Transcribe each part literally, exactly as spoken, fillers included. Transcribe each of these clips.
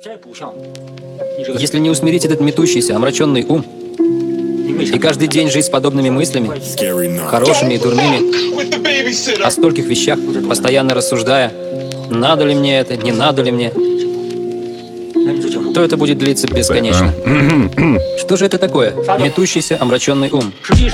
Если не усмирить этот метущийся, омраченный ум, и каждый день жить с подобными мыслями, хорошими и дурными, о стольких вещах, постоянно рассуждая, надо ли мне это, не надо ли мне, то это будет длиться бесконечно. Что же это такое? Метущийся, омраченный ум.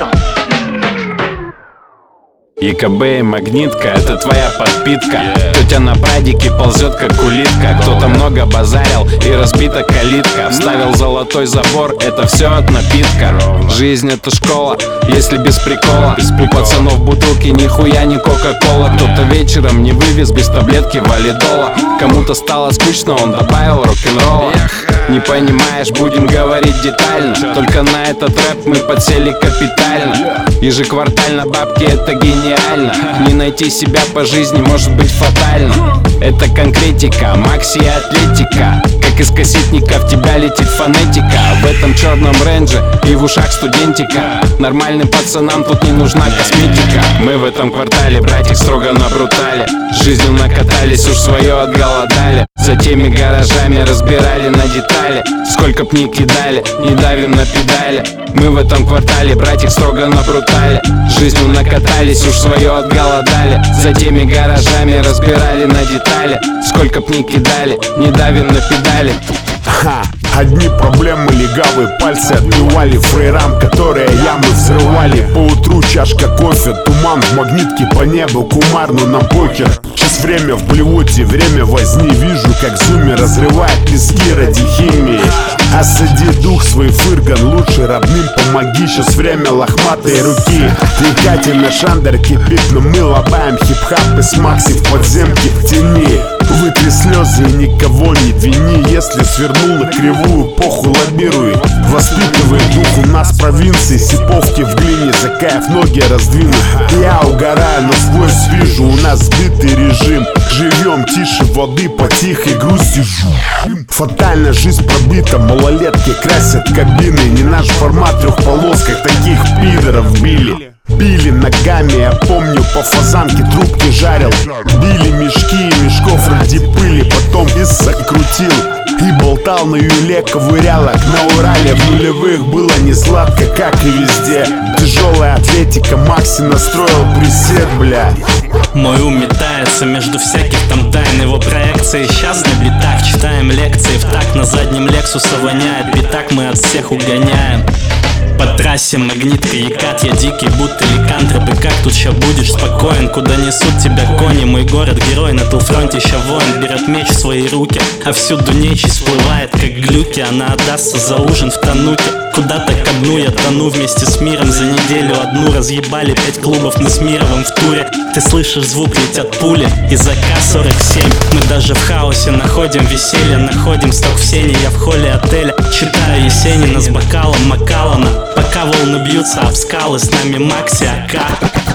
ЕКБ и магнитка — это твоя подпитка. Тетя на прадике ползет как улитка. Кто-то много базарил и разбита калитка. Вставил золотой забор, это все от напитка. Жизнь — это школа, если без прикола. У пацанов бутылки нихуя не кока-кола. Кто-то вечером не вывез без таблетки валидола. Кому-то стало скучно, он добавил рок-н-ролла. Не понимаешь, будем говорить детально. Только на этот рэп мы подсели капитально. Ежеквартально бабки — это гениально. Не найти себя по жизни может быть фатально. Это конкретика, Макси и атлетика. Как из кассетника в тебя летит фонетика. В этом черном рейнже и в ушах студентика. Нормальным пацанам тут не нужна косметика. Мы в этом квартале, братик, строго на брутале. Жизнью накатались, уж свое отголодали. За теми гаражами разбирали на детали. Сколько б ни кидали, не давим на педали. Мы в этом квартале, братик, строго на брутале. Жизнью накатались, уж свое отголодали. За теми гаражами разбирали на детали. Сколько б ни кидали, не давим на педали. Ха, одни проблемы легавые, пальцы отбивали фрейрам, которые ямы взрывали. Поутру чашка кофе, туман в магнитке по небу, кумар, но нам похер. Сейчас время в блевоте, время возни. Вижу, как зуми разрывает пески ради химии. Осади дух свой, фырган, лучше родным помоги. Сейчас время лохматой руки. Ты Катя на шандер кипит, но мы лобаем хип-хап и с Макси в подземке в тени. Вытри слезы и никого не вини. Если свернула кривую, похуй лоббируй. Воспитывай дух, у нас провинции, сиповки в глине, за кайф ноги раздвинут. Я угораю, но сквозь вижу, у нас сбитый режим. Живем тише воды по тихой грусти. Фатальная жизнь пробита, малолетки красят кабины. Не наш формат трехполосках, таких пидоров били. Били ногами, я помню, по фазанке трубки жарил. Били мешки и мешков ради пыли, потом и закрутил. И болтал на юле, ковырял, как на Урале. В нулевых было не сладко, как и везде. Тяжелая атлетика, Макси настроил присед, бля. Мой ум метается между всяких там тайн. Его проекции сейчас на битах. Читаем лекции в так, на заднем Лексуса воняет битак, мы от всех угоняем. По трассе магнитка Екат, я дикий, будто ликантроп. И как тут ща будешь спокоен, куда несут тебя кони? Мой город герой, на тылфронте ща воин. Берет меч в свои руки, а всюду нечисть всплывает, как глюки. Она отдастся за ужин в Тануке. Куда-то ко дну я тону вместе с миром. За неделю одну разъебали пять клубов, мы с Мировым в туре. Ты слышишь звук, летят пули из А К сорок семь. Мы даже в хаосе находим веселье, находим сток в сене. Я в холле отеля читаю Есенина с бокалом Макалана. Пока волны бьются об скалы, с нами Макси А К.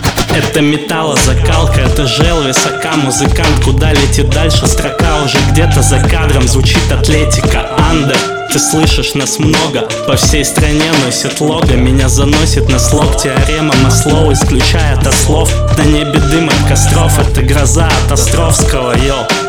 Это металлозакалка, это Желвис А К. Музыкант, куда летит дальше строка? Уже где-то за кадром звучит атлетика. Андер, ты слышишь, нас много. По всей стране носит лого. Меня заносит на слог теорема Маслоу, исключая от слов. На небе дым от костров, это гроза от Островского, йоу.